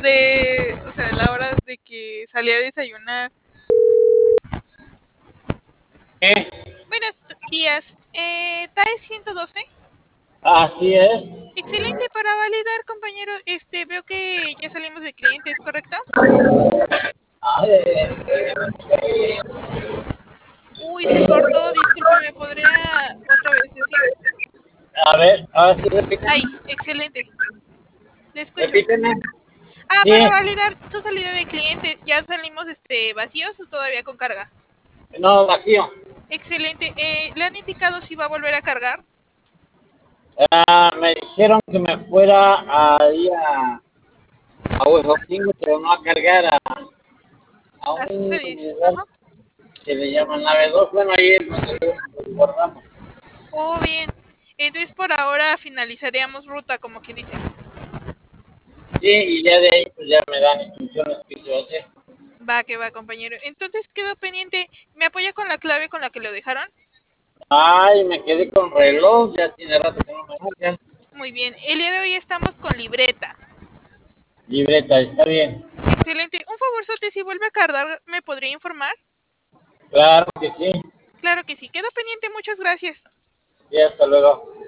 o sea, la hora de que salí a desayunar. Buenos días. ¿TAE 112? Así es. Excelente, para validar, compañero, veo que ya salimos de clientes, ¿correcto? Uy, se cortó, discúlpeme, ¿podría otra vez decir? A ver, ahora sí repíteme. Ay, excelente, le escucho. Repíteme. Para Sí, validar su salida de clientes, ¿ya salimos vacíos o todavía con carga? no, vacío. Excelente, ¿le han indicado si va a volver a cargar? Me dijeron que me fuera ahí a Huejotzingo, pero no a cargar a A su un servicio. lugar Ajá. que le llaman nave 2. Bueno, ahí es donde lo guardamos. Oh, bien. Entonces por ahora finalizaríamos ruta, como quien dice. Sí, y ya de ahí pues ya me dan instrucciones que se va a hacer. Va que va, compañero. Entonces quedó pendiente. ¿Me apoya con la clave con la que lo dejaron? Ay, me quedé con reloj, ya tiene rato que no me marcan. Muy bien. El día de hoy estamos con libreta. Libreta, está bien. Excelente. Un favorzote, si vuelve a cargar, ¿me podría informar? Claro que sí. Claro que sí. Quedó pendiente. Muchas gracias. Y hasta luego.